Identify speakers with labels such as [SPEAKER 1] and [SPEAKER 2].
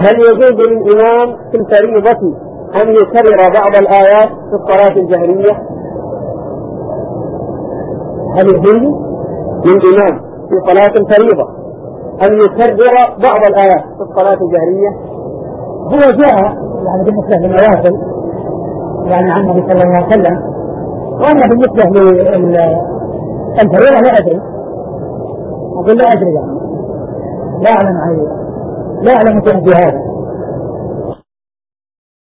[SPEAKER 1] هل يجوز للإمام في الفريضة أن يكرر بعض الآيات في الصلاة الجهرية؟ هل يجوز للإمام في صلاة الفريضة أن يكرر بعض الآيات في الصلاة الجهرية؟
[SPEAKER 2] هو جاء يعني بالنسبة للنوافل يعني عن النبي صلى الله عليه وسلم، وأنا بالنسبة للفريضة لا أدري، أقول لا أدري يعني لا أعلم توجيهات.